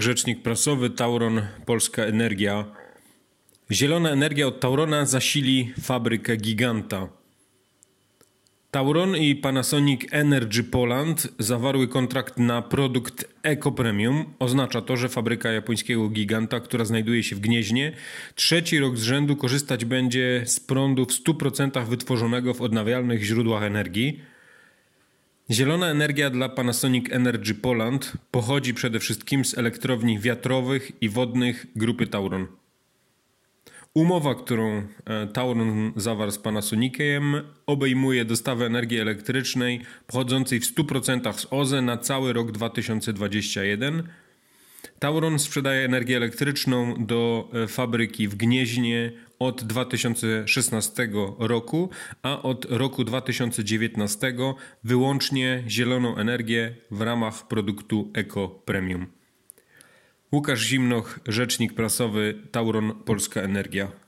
rzecznik prasowy Tauron Polska Energia. Zielona energia od Taurona zasili fabrykę giganta. Tauron i Panasonic Energy Poland zawarły kontrakt na produkt Eco Premium. Oznacza to, że fabryka japońskiego giganta, która znajduje się w Gnieźnie, trzeci rok z rzędu korzystać będzie z prądu w 100% wytworzonego w odnawialnych źródłach energii. Zielona energia dla Panasonic Energy Poland pochodzi przede wszystkim z elektrowni wiatrowych i wodnych grupy Tauron. Umowa, którą Tauron zawarł z Panasoniciem, obejmuje dostawę energii elektrycznej pochodzącej w 100% z OZE na cały rok 2021. Tauron sprzedaje energię elektryczną do fabryki w Gnieźnie od 2016 roku, a od roku 2019 wyłącznie zieloną energię w ramach produktu Eco Premium. Łukasz Zimnoch, rzecznik prasowy Tauron Polska Energia.